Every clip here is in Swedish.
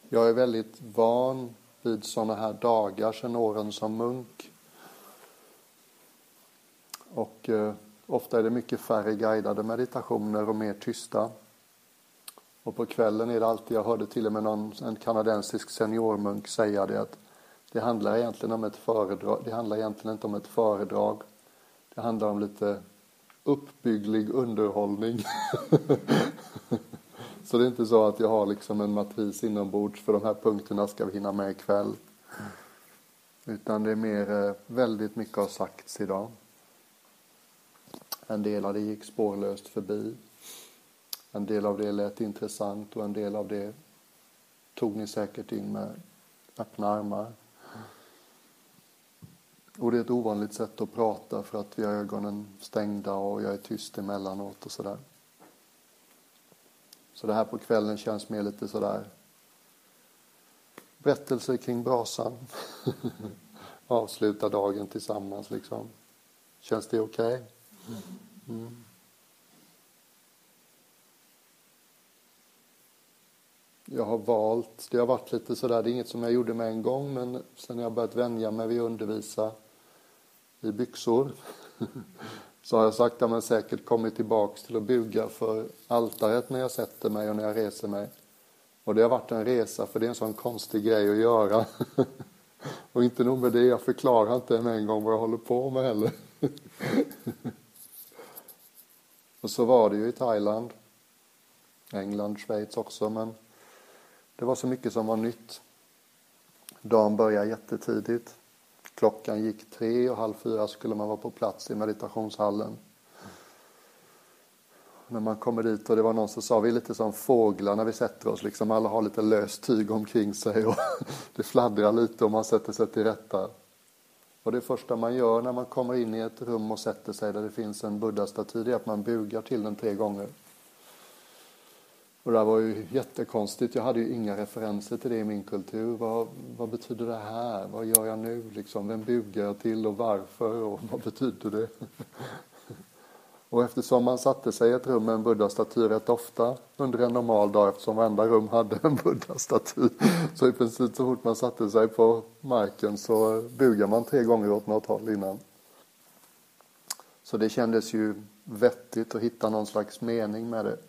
Jag är väldigt van vid sådana här dagar sedan åren som munk. Och ofta är det mycket färre guidade meditationer och mer tysta. Och på kvällen är det alltid, jag hörde till och med en kanadensisk seniormunk säga det, att det handlar egentligen om ett föredrag. Det handlar egentligen inte om ett föredrag. Det handlar om lite uppbygglig underhållning. Så det är inte så att jag har liksom en matris inombords för de här punkterna ska vi hinna med ikväll. Utan det är mer, väldigt mycket har sagts idag. En del av det gick spårlöst förbi. En del av det lät intressant och en del av det tog ni säkert in med öppna armar. Och det är ett ovanligt sätt att prata för att vi har ögonen stängda och jag är tyst emellanåt och sådär. Så det här på kvällen känns mer lite sådär berättelser kring brasan. Avsluta dagen tillsammans liksom. Känns det okej? Mm. Jag har valt, det har varit lite sådär, det är inget som jag gjorde med en gång, men sen jag börjat vänja mig vid att undervisa i byxor så har jag sakta men säkert kommit tillbaks till att buga för altaret när jag sätter mig och när jag reser mig. Och det har varit en resa, för det är en sån konstig grej att göra. Och inte nog med det, jag förklarar inte med en gång vad jag håller på med heller. Och så var det ju i Thailand, England, Schweiz också, men det var så mycket som var nytt. Dagen började jättetidigt. Klockan gick 3 och halv 4 skulle man vara på plats i meditationshallen. När man kommer dit och det var någon som sa, vi är lite som fåglar när vi sätter oss. Liksom alla har lite löst tyg omkring sig och det fladdrar lite och man sätter sig till rätta. Och det första man gör när man kommer in i ett rum och sätter sig där det finns en buddha-staty, det är att man bugar till den 3 gånger. Och det var ju jättekonstigt. Jag hade ju inga referenser till det i min kultur. Vad betyder det här? Vad gör jag nu? Liksom, vem bugar jag till och varför? Och vad betyder det? Och eftersom man satte sig i ett rum med en buddha-staty rätt ofta under en normal dag, eftersom varenda rum hade en buddha-staty, så i princip så fort man satte sig på marken så bugar man 3 gånger åt något håll innan. Så det kändes ju vettigt att hitta någon slags mening med det.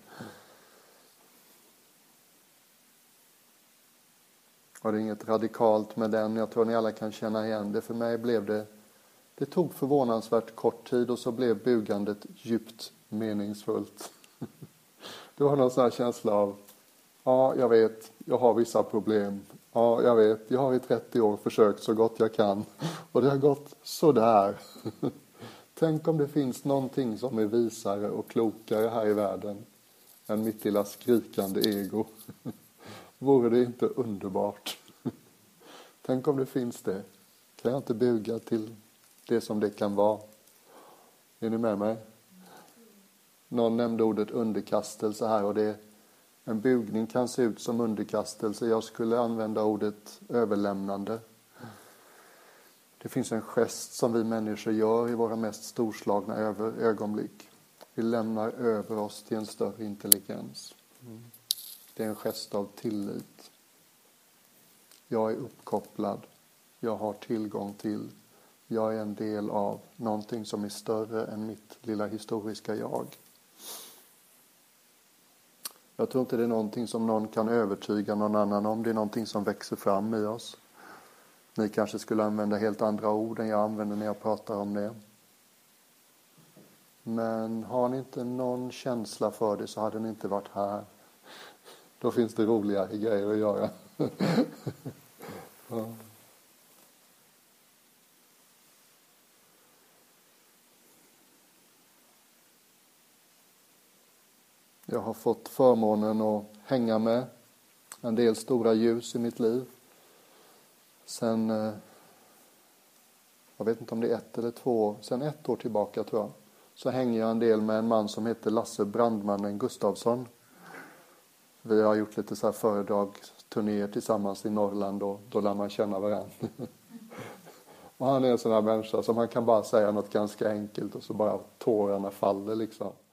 Och det är inget radikalt med den. Jag tror ni alla kan känna igen det. För mig blev det tog förvånansvärt kort tid och så blev bugandet djupt meningsfullt. Det var någon sån här känsla av, ja jag vet, jag har vissa problem. Ja jag vet, jag har i 30 år försökt så gott jag kan. Och det har gått sådär. Tänk om det finns någonting som är visare och klokare här i världen än mitt lilla skrikande ego. Vore det inte underbart? Tänk om det finns det. Kan jag inte buga till det som det kan vara? Är ni med mig? Någon nämnde ordet underkastelse här och en bugning kan se ut som underkastelse. Jag skulle använda ordet överlämnande. Det finns en gest som vi människor gör i våra mest storslagna ögonblick. Vi lämnar över oss till en större intelligens. Det är en gest av tillit. Jag är uppkopplad. Jag har tillgång till. Jag är en del av någonting som är större än mitt lilla historiska jag. Jag tror inte det är någonting som någon kan övertyga någon annan om. Det är någonting som växer fram i oss. Ni kanske skulle använda helt andra ord än jag använder när jag pratar om det. Men har ni inte någon känsla för det så hade ni inte varit här. Då finns det roligare grejer att göra. Ja. Jag har fått förmånen att hänga med en del stora ljus i mitt liv. Sen, jag vet inte om det är 1 eller 2 år, sen 1 år tillbaka tror jag. Så hänger jag en del med en man som heter Lasse Brandmannen Gustafsson. Vi har gjort lite så här föredragsturnéer tillsammans i Norrland och då lär man känna varandra. Och han är en sån här människa som man kan bara säga något ganska enkelt och så bara tårarna faller liksom.